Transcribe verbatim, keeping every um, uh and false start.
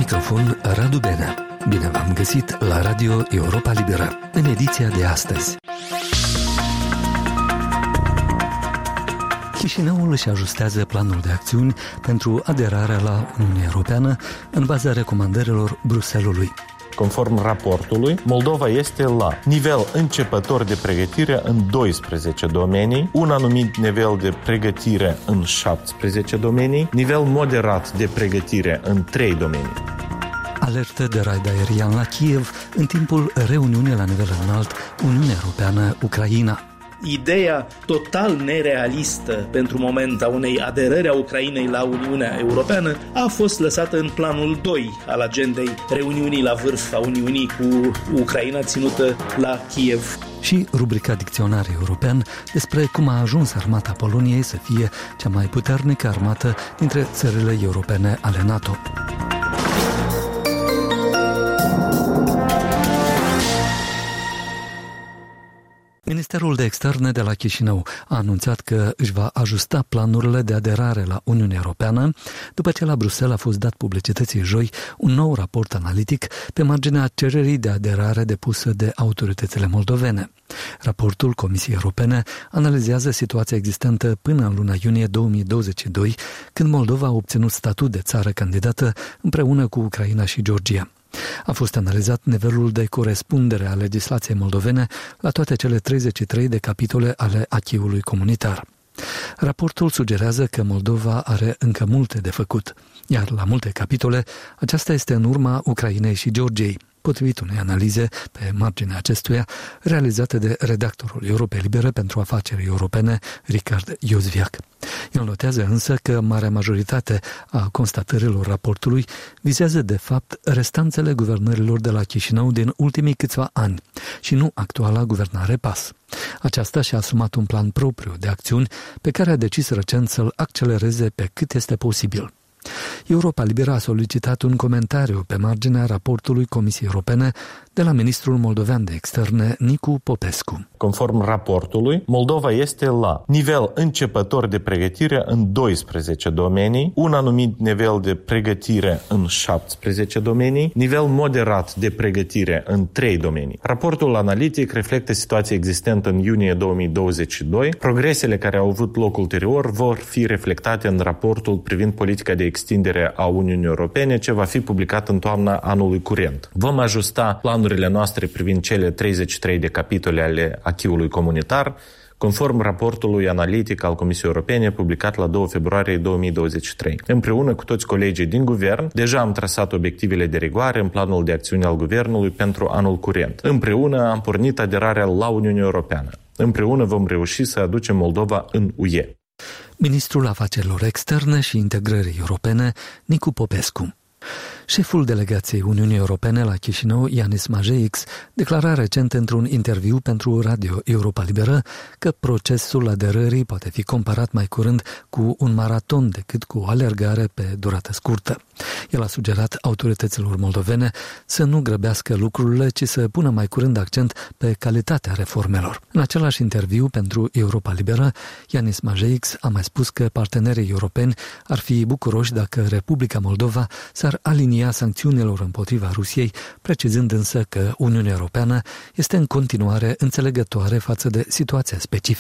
microfon Radu Benea. Bine v-am găsit la Radio Europa Liberă, în ediția de astăzi. Chișinăul își ajustează planul de acțiuni pentru aderarea la Uniunea Europeană în baza recomandărilor Bruxellesului. Conform raportului, Moldova este la nivel începător de pregătire în doisprezece domenii, un anumit nivel de pregătire în șaptesprezece domenii, nivel moderat de pregătire în trei domenii. Alertă de raid aerian la Kiev în timpul reuniunii la nivel înalt Uniunea Europeană-Ucraina. Ideea total nerealistă pentru moment a unei aderări a Ucrainei la Uniunea Europeană a fost lăsată în planul doi al agendei reuniunii la vârf a Uniunii cu Ucraina ținută la Kiev. Și rubrica Dicționar European despre cum a ajuns armata Poloniei să fie cea mai puternică armată dintre țările europene ale NATO. Ministerul de Externe de la Chișinău a anunțat că își va ajusta planurile de aderare la Uniunea Europeană după ce la Bruxelles a fost dat publicității joi un nou raport analitic pe marginea cererii de aderare depusă de autoritățile moldovene. Raportul Comisiei Europene analizează situația existentă până în luna iunie două mii douăzeci și doi, când Moldova a obținut statut de țară candidată împreună cu Ucraina și Georgia. A fost analizat nivelul de corespundere a legislației moldovene la toate cele treizeci și trei de capitole ale acquis-ului comunitar. Raportul sugerează că Moldova are încă multe de făcut, iar la multe capitole aceasta este în urma Ucrainei și Georgiei, potrivit unei analize pe marginea acestuia realizate de redactorul Europei Libere pentru afaceri europene, Richard Iosviac. El notează însă că marea majoritate a constatărilor raportului vizează de fapt restanțele guvernărilor de la Chișinău din ultimii câțiva ani și nu actuala guvernare PAS. Aceasta și-a asumat un plan propriu de acțiuni pe care a decis recent să-l accelereze pe cât este posibil. Europa Liberă a solicitat un comentariu pe marginea raportului Comisiei Europene de la ministrul moldovean de externe, Nicu Popescu. Conform raportului, Moldova este la nivel începător de pregătire în doisprezece domenii, un anumit nivel de pregătire în șaptesprezece domenii, nivel moderat de pregătire în trei domenii. Raportul analitic reflectă situația existentă în iunie două mii douăzeci și doi. Progresele care au avut loc ulterior vor fi reflectate în raportul privind politica de extindere a Uniunii Europene, ce va fi publicat în toamna anului curent. Vom ajusta planurile noastre privind cele treizeci și trei de capitole ale acquis-ului comunitar, conform raportului analitic al Comisiei Europene publicat la doi februarie două mii douăzeci și trei. Împreună cu toți colegii din guvern, deja am trasat obiectivele de rigoare în planul de acțiune al guvernului pentru anul curent. Împreună am pornit aderarea la Uniunea Europeană. Împreună vom reuși să aducem Moldova în U E. Ministrul Afacerilor Externe și Integrării Europene, Nicu Popescu. Șeful delegației Uniunii Europene la Chișinău, Yanis Majeix, declara recent într-un interviu pentru Radio Europa Liberă că procesul aderării poate fi comparat mai curând cu un maraton decât cu o alergare pe durată scurtă. El a sugerat autorităților moldovene să nu grăbească lucrurile, ci să pună mai curând accent pe calitatea reformelor. În același interviu pentru Europa Liberă, Yanis Majeix a mai spus că partenerii europeni ar fi bucuroși dacă Republica Moldova s-ar alinia sancțiunilor împotriva Rusiei, precizând însă că Uniunea Europeană este în continuare înțelegătoare față de situația specifică